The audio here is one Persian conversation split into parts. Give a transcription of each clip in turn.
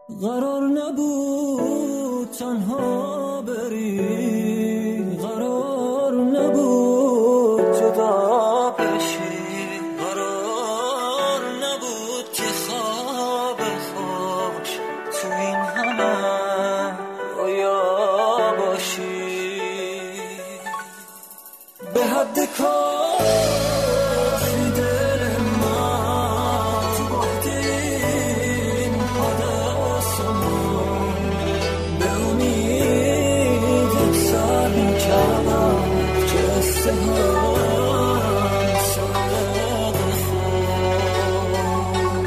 قرار نبود تنها بری، قرار نبود جدا بشی، قرار نبود که خواب خوش تو این همه رویا باشی. به حد کافی دل من تو باختین حدثمون، به امید سر میکردم که استحال صادق خون.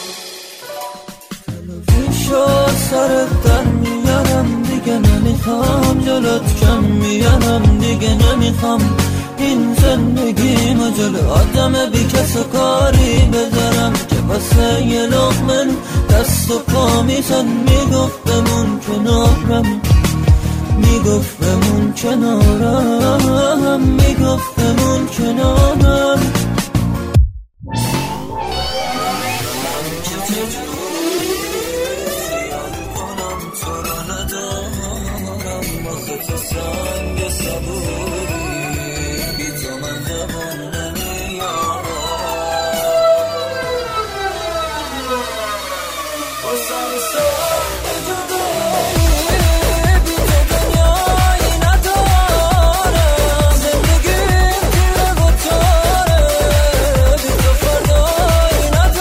تلافی شد سرت در میارم، دیگه نمیخوام جلوت کم میارم، دیگه نمیخوام این زندگی ما جلو آدم بی کس و کاری بذارم که واسه یه لقمه دست و پا میزن. میگفت بمون کنارم، میگفت بمون کنارم، میگفت بمون کنارم. خیال کنم تو رو ندارم، آخه تو سنگ صبوری، بی تو من دوان نمیارم. بازم سنگ جدایی، بی تو دنیایی ندارم، زندگیم تیره و تاره، بی تو فردایی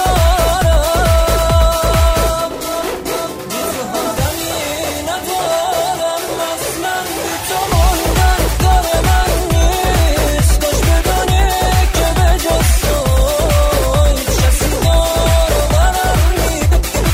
ندارم، بی تو آدمی ندارم. اصلا بی تو موندن کار من نیست، کاش بدونی که به جز تو هیچ کسی دار و برم نیست.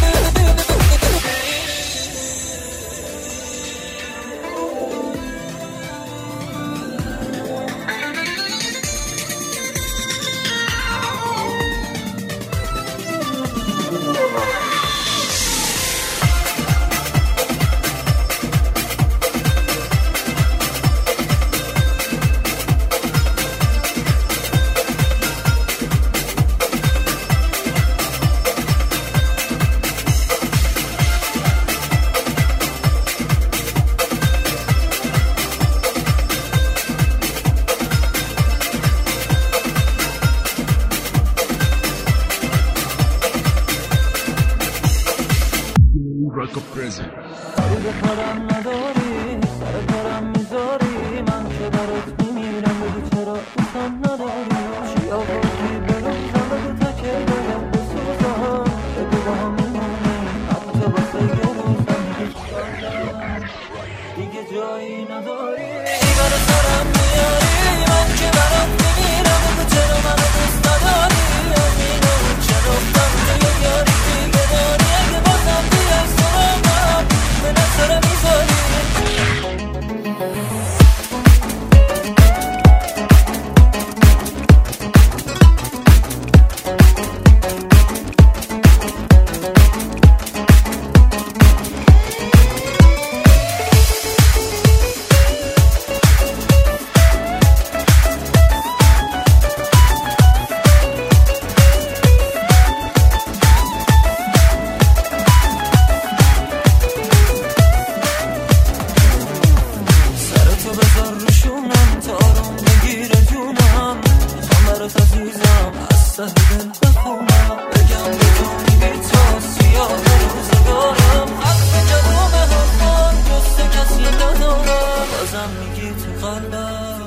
کاری به کارم نداری، سر کارم میذاری، من که برات میمیرم، بگو چرا دوستم نداری. چیا بودی بروزم، بگو تا که برم بسوزم، بگو با هم میمونیم حتی واسه یه روزم. دیگه جایی نداری، برای سرم میاری، من که برات میمیرم، بگو چرا منو دوست نداری. همینم چرا افتم توی یاری دیگه داری، اگه بازم بیای سراغم به نظر میذاری. سرتو بذار روشونم تا آروم بگیره جونم، میخوام برات عزیزم از ته دل بخونم، بگم بدونی بی تو سیاه روزگارم، حرف جواب حرفان جز کسی ندارم. بازم میگی تو قلبم